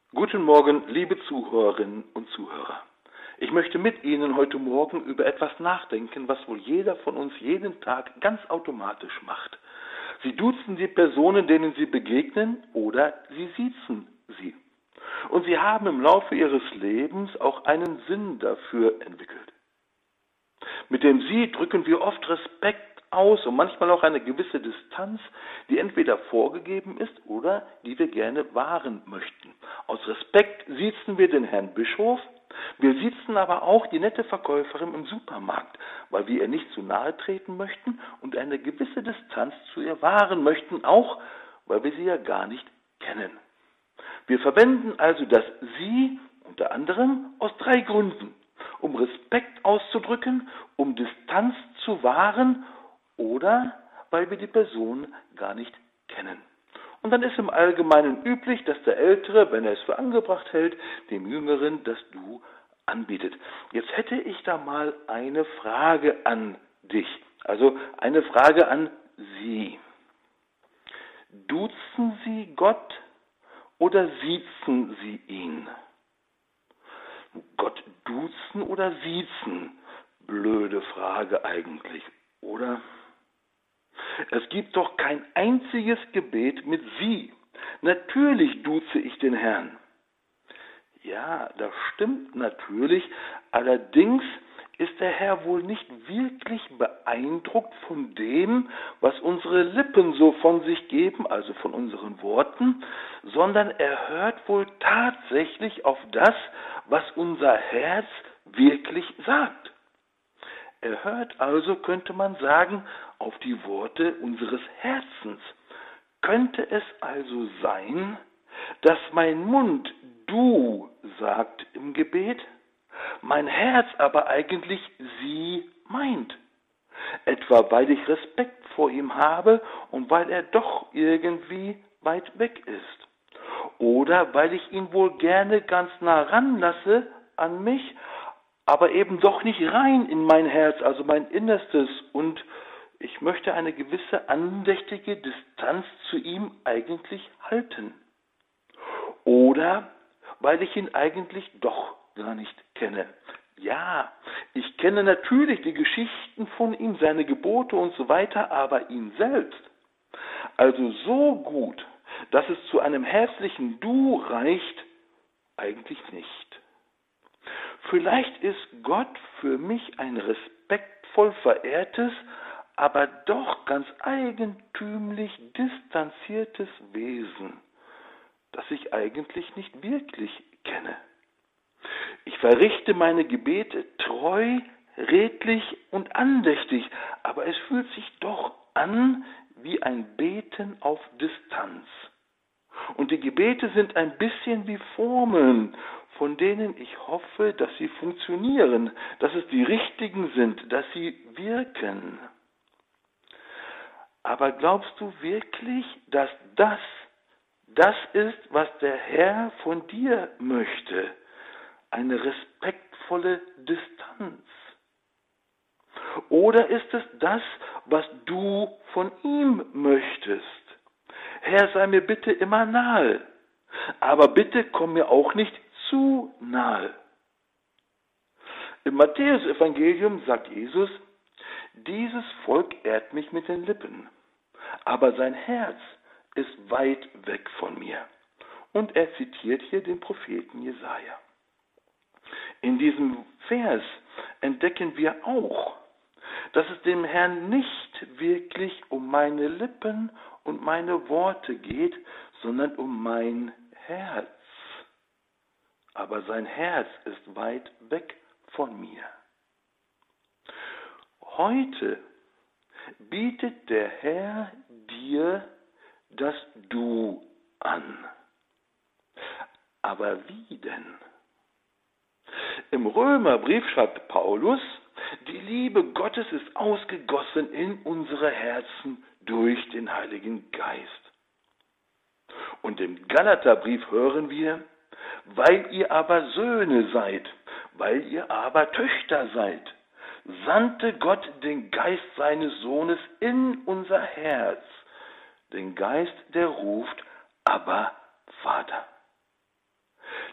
Guten Morgen, liebe Zuhörerinnen und Zuhörer. Ich möchte mit Ihnen heute Morgen über etwas nachdenken, was wohl jeder von uns jeden Tag ganz automatisch macht. Sie duzen die Personen, denen Sie begegnen, oder Sie siezen sie. Und Sie haben im Laufe Ihres Lebens auch einen Sinn dafür entwickelt. Mit dem Sie drücken wir oft Respekt aus und manchmal auch eine gewisse Distanz, die entweder vorgegeben ist oder die wir gerne wahren möchten. Aus Respekt siezen wir den Herrn Bischof, wir siezen aber auch die nette Verkäuferin im Supermarkt, weil wir ihr nicht zu nahe treten möchten und eine gewisse Distanz zu ihr wahren möchten, auch weil wir sie ja gar nicht kennen. Wir verwenden also das Sie unter anderem aus 3 Gründen: um Respekt auszudrücken, um Distanz zu wahren oder weil wir die Person gar nicht kennen. Und dann ist im Allgemeinen üblich, dass der Ältere, wenn er es für angebracht hält, dem Jüngeren das Du anbietet. Jetzt hätte ich da mal eine Frage an dich, also eine Frage an Sie. Duzen Sie Gott oder siezen Sie ihn? Gott duzen oder siezen? Blöde Frage eigentlich, oder? Es gibt doch kein einziges Gebet mit Sie. Natürlich duze ich den Herrn. Ja, das stimmt natürlich, allerdings ist der Herr wohl nicht wirklich beeindruckt von dem, was unsere Lippen so von sich geben, also von unseren Worten, sondern er hört wohl tatsächlich auf das, was unser Herz wirklich sagt. Er hört also, könnte man sagen, auf die Worte unseres Herzens. Könnte es also sein, dass mein Mund Du sagt im Gebet, mein Herz aber eigentlich Sie meint? Etwa weil ich Respekt vor ihm habe und weil er doch irgendwie weit weg ist. Oder weil ich ihn wohl gerne ganz nah ranlasse an mich, aber eben doch nicht rein in mein Herz, also mein Innerstes, und ich möchte eine gewisse andächtige Distanz zu ihm eigentlich halten. Oder weil ich ihn eigentlich doch gar nicht kenne. Ja, ich kenne natürlich die Geschichten von ihm, seine Gebote und so weiter, aber ihn selbst, also so gut, dass es zu einem herzlichen Du reicht, eigentlich nicht. Vielleicht ist Gott für mich ein respektvoll verehrtes, aber doch ganz eigentümlich distanziertes Wesen, das ich eigentlich nicht wirklich kenne. Ich verrichte meine Gebete treu, redlich und andächtig, aber es fühlt sich doch an wie ein Beten auf Distanz. Und die Gebete sind ein bisschen wie Formeln, von denen ich hoffe, dass sie funktionieren, dass es die richtigen sind, dass sie wirken. Aber glaubst du wirklich, dass das ist, was der Herr von dir möchte? Eine respektvolle Distanz? Oder ist es das, was du von ihm möchtest? Herr, sei mir bitte immer nahe, aber bitte komm mir auch nicht zu nahe. Im Matthäus-Evangelium sagt Jesus, dieses Volk ehrt mich mit den Lippen, aber sein Herz ist weit weg von mir. Und er zitiert hier den Propheten Jesaja. In diesem Vers entdecken wir auch, dass es dem Herrn nicht wirklich um meine Lippen und meine Worte geht, sondern um mein Herz. Aber sein Herz ist weit weg von mir. Heute bietet der Herr dir das Du an. Aber wie denn? Im Römerbrief schreibt Paulus, die Liebe Gottes ist ausgegossen in unsere Herzen durch den Heiligen Geist. Und im Galaterbrief hören wir, weil ihr aber Söhne seid, weil ihr aber Töchter seid, sandte Gott den Geist seines Sohnes in unser Herz, den Geist, der ruft, aber Vater.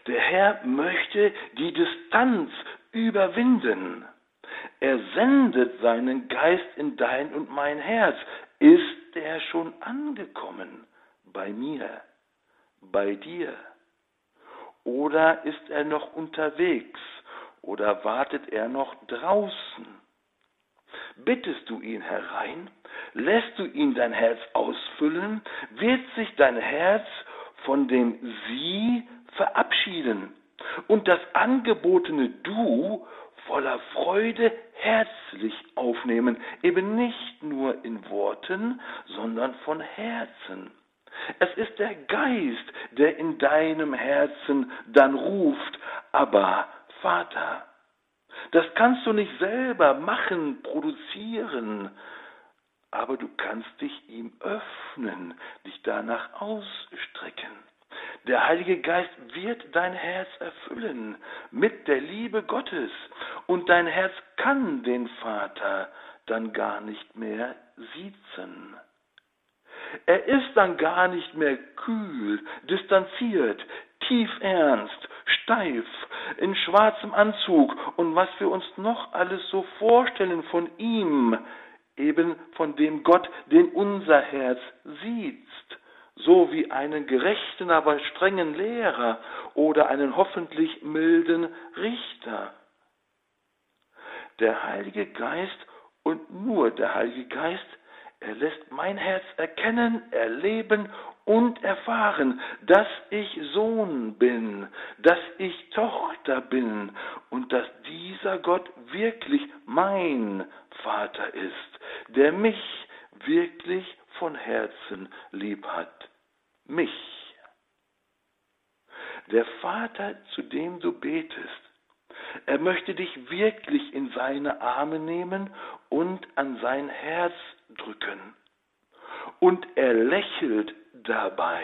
Der Herr möchte die Distanz überwinden. Er sendet seinen Geist in dein und mein Herz. Ist er schon angekommen bei mir, bei dir? Oder ist er noch unterwegs? Oder wartet er noch draußen? Bittest du ihn herein? Lässt du ihn dein Herz ausfüllen? Wird sich dein Herz von dem Sie verabschieden und das angebotene Du voller Freude herzlich aufnehmen, eben nicht nur in Worten, sondern von Herzen? Es ist der Geist, der in deinem Herzen dann ruft, aber Vater. Das kannst du nicht selber machen, produzieren, aber du kannst dich ihm öffnen, dich danach ausstrecken. Der Heilige Geist wird dein Herz erfüllen mit der Liebe Gottes und dein Herz kann den Vater dann gar nicht mehr siezen. Er ist dann gar nicht mehr kühl, distanziert, tiefernst, steif, in schwarzem Anzug und was wir uns noch alles so vorstellen von ihm, eben von dem Gott, den unser Herz sieht, so wie einen gerechten, aber strengen Lehrer oder einen hoffentlich milden Richter. Der Heilige Geist und nur der Heilige Geist, er lässt mein Herz erkennen, erleben und erfahren, dass ich Sohn bin, dass ich Tochter bin und dass dieser Gott wirklich mein Vater ist, der mich wirklich von Herzen lieb hat. Mich. Der Vater, zu dem du betest, er möchte dich wirklich in seine Arme nehmen und an sein Herz drücken. Und er lächelt dabei.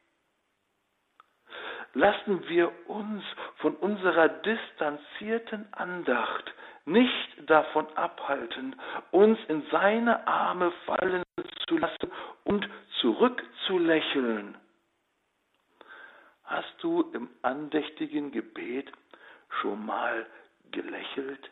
Lassen wir uns von unserer distanzierten Andacht nicht davon abhalten, uns in seine Arme fallen zu lassen und zurückzulächeln. Hast du im andächtigen Gebet schon mal gelächelt?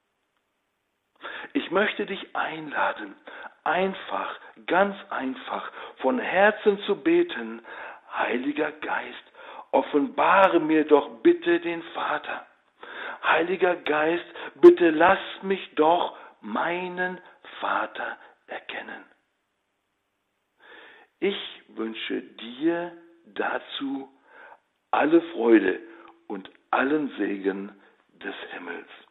Ich möchte dich einladen, einfach, ganz einfach, von Herzen zu beten. Heiliger Geist, offenbare mir doch bitte den Vater. Heiliger Geist, bitte lass mich doch meinen Vater erkennen. Ich wünsche dir dazu alle Freude und allen Segen des Himmels.